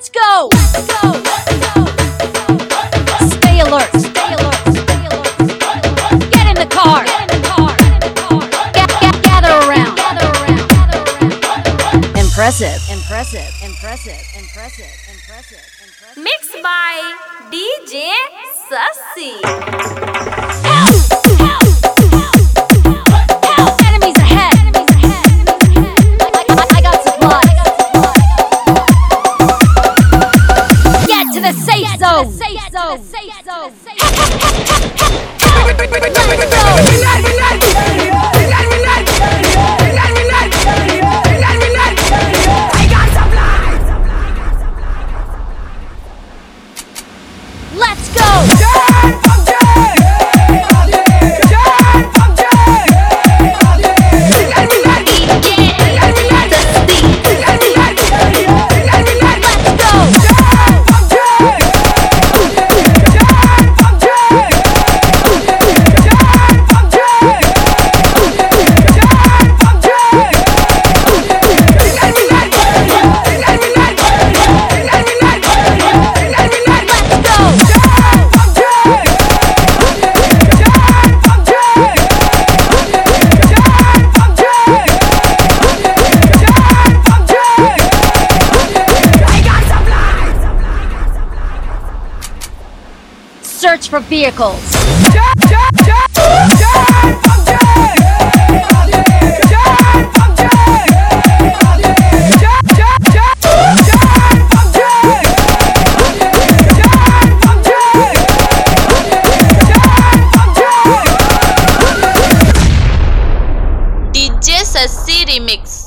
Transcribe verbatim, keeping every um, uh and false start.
Let's go! Let's go! Let's go! Stay alert! Stay alert! Stay alert! Get in the car! Get in the car! Get, get, gather around! Gather around! Gather around! Impressive! Impressive! Impressive! Impressive! Impressive! Impressive! Mixed by D J Sassi. Help! Help! Help! Help! Enemies ahead! Enemies ahead! I, I, I got supplies! Get to the safe zone! Safe zone! Safe zone! Let's go! Search for vehicles. D J Sassi Remix.